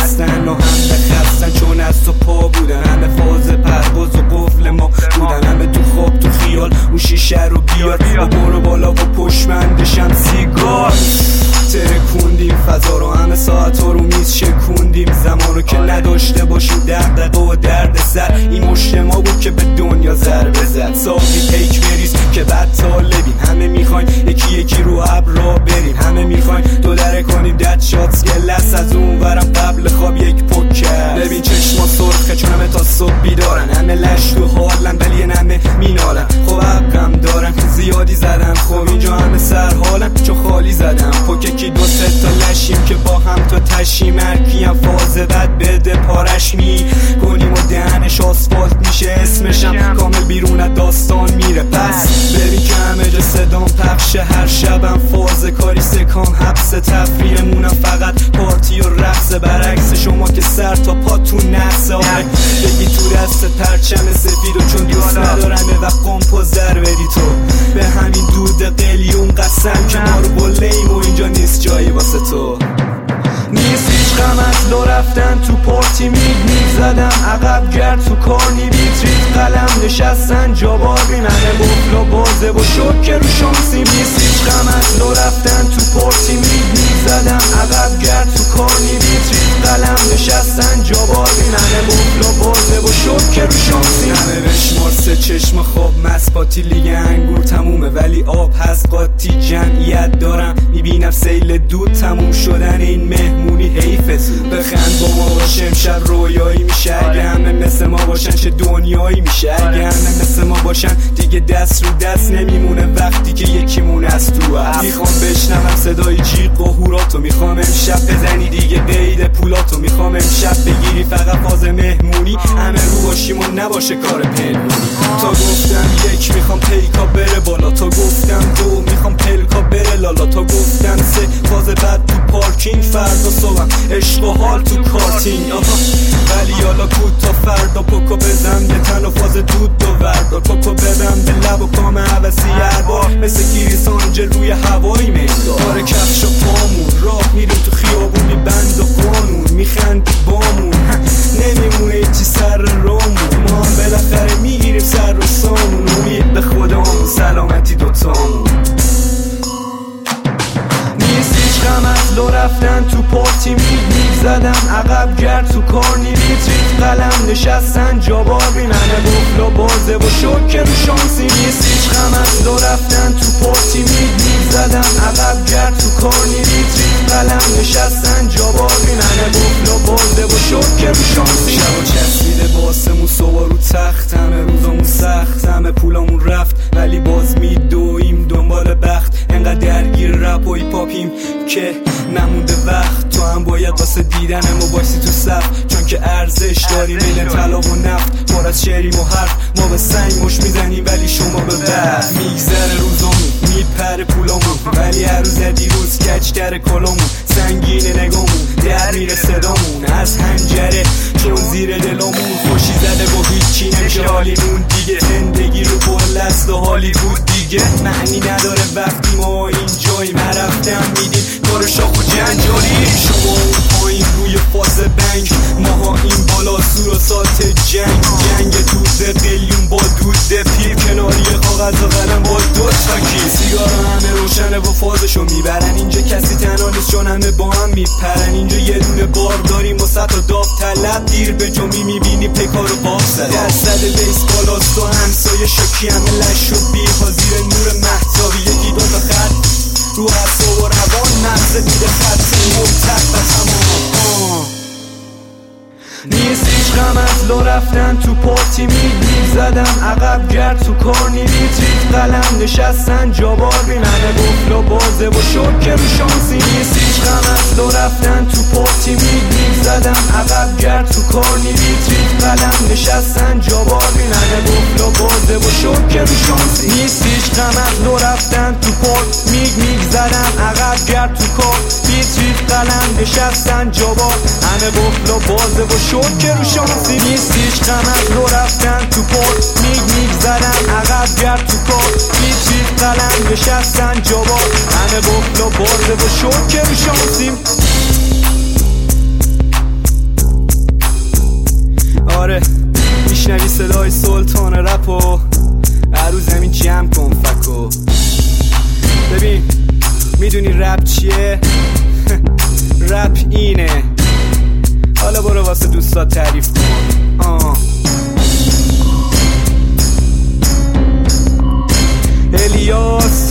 بستن و همه خستن چون از تو پا بودن، همه فاز پرواز و قفل ما بودن، همه تو خواب تو خیال اون شیشه رو بیار و برو بالا و پشمندشم سیگار. ترکوندیم فضا رو، همه ساعت ها رو میز شکوندیم زمان رو که نداشته باشیم دغدغه و درد سر. این مشت ما بود که به دنیا ضربه زد، ساقی پیک بریز که بد طالبیم، همه میخواین یکی یکی رو ابرا بریم، همه میخواین دو دره کنیم دد شاتس گلس از اون ورم قبل خواب یک پوکر. ببین چشما سرخه چون همه تا صبح بیدارن، همه لش تو حالن ولی همه مینالن، خب حقم دارن زیادی زدن، خب اینجا همه سر حالن چون خالی زدم پوککی دو سه تا لشیم که با هم تو تشیم، هرکیم فاز بد بده پارش می کنیم و دهنش آسفالت میشه، اسمشم کامل بیرون داستان میره. پس ببین که همه جا صدام پخشه، هر شبم فاز کاری سکام حبس، تفریحمونم فقط پارتی و رقص، برعکس شما که سر تا پاتون نقصه. آره بگی تو دست پرچم سفید و چون دوست ندارمه و قمپوزر بری تو به همین دود قلیون قسم که ما رو بلیم و اینجا نیست جایی واسه تو. نیست هیچ غم از لو رفتن تو پارتی میگ زدم عقب گرد تو کارنی بیتریت قلم نشستن جاباری منه بفل و بازه و شکر رو شانسی. نیست هیچ غم از لو رفتن تو پارتی میگ زدم عقب گرد تو کارنی بیتریت قلم نشستن جاباری منه بفل و بازه و شکر رو شانسی. همه بشمار سه چشم خواب مسپاتی لیگ انگور تمومه ولی آب هست قاطی جمعیت دارم میبینم سیل دود تموم شدن این مهمونی حیفه زود. بخند با ما باشه امشب رویایی میشه، اگه همه مثل ما باشن چه دنیایی میشه، اگه همه مثل ما باشن دیگه دست رو دست نمیمونه وقتی که یکیمون از تو هست. میخوام بشنوم صدای جیغ و هوراتو، میخوام امشب بزنی دیگه قید پولاتو، میخوام امشب بگیری فقط فاز مهمونی، همه رو باشیم و نباشه کار پنهونی. تا گفتم یک میخوام پیکا بره بالا، تا گفتم دو میخوام پلکا بره لالا، تا گفتم سه فاز بعد تو پارکینگ، فردا صبحم عشق و حال تو کارتینگ. ولی حالا کود تا فردا پوکو بزن به تن و فاز دود و وردار، پوکو بدم به لب و کام حوثی هر بار مثل کیریس آنجل روی هوایی میدار. آره کفش و پامون راه میریم تو خیابونی بند و قانون، میخندی بامون نمیمونه ایچی سر رامون، ما هم بالاخره میگیریم سر و سامون، امید به خدامون سلامتی دوتامون. نیست هیچ غم از لو رفتن تو پارتی میگ زدم عقب گرد تو کارنی بیتریت قلم نشستن جاباری منه بفل و بازه و شکر رو شانسی. نیست هیچ غم از لو رفتن تو پارتی میگ زدم عقب گرد تو کارنی بیتریت قلم نشستن جاباری منه بفل و بازه و شکر رو شانسی. شب و چسبیده باسمون صبح رو تخت، همه روزمون سخت، همه پولامون رفت ولی باز میدویم دنبال بخت، انقدر درگیر رپ و ایپاپیم که نمونده وقت. تو هم باید واسه دیدن ما باشی تو صف، چون که ارزش داریم بین طلا و نفت، پر از شعریم و حرف، ما به سنگ مش میزنیم ولی شما به برف. میگذره روزامون میپره پولامون ولی هر روز دیروز کج کره کلامون، سنگین نگامون در میره صدامون از هنجره چون زیر دلامون خوشی زده با هیچی نمیشه حالیمون دیگه، زندگی رو بل است و حالی بود دیگه، معنی نداره وقتی ما اینجایی مرفتم میدیم کار شاخ و جنجالی. شما اون پایین روی فاز بنگ، ماها این بالا سور و سات جنگ دود قلیون با دود پیپ کناری کاغذ و قلم با دو تاکی، سیگار همه روشنه و فازشو میبرن، اینجا کسی تنها نیست چون همه با هم میپرن، اینجا یه دونه بار داریم و سطح و داف طلب دیر به جمعی میبینی پکار و باف زد، درصد بیس بالاست و همسایه شکی همه لش و بیها زیر نور محتابی، یکی دوتا خط رو حساب و روان نقص دیده خط مبتد و تمام. نیست هیچ غم از لو رفتن تو پارتی میگ زدم عقب گرد تو کارنی بیتریت قلم نشستن جاباری منه بفل و بازه و شکر رو شانسی. نیست هیچ غم از لو رفتن تو پارتی میگ زدم عقب گرد تو کارنی بیتریت قلم نشستن جاباری منه بفل و بازه و شکر رو شانسی. نیست هیچ غم از لو رفتن تو پارت میگ زدم عقب گرد تو کار بیتریت قلم نشستن جابار همه بفل و بازه و شکر رو شانسی. نیست هیچ غم از لو رفتن تو پارت میگ زدم عقب گرد تو کار بیتریت قلم نشستن جابار همه بفل و بازه و شکر رو شانسی. اینه. حالا برو واسه دوستات تعریف کن. الیاس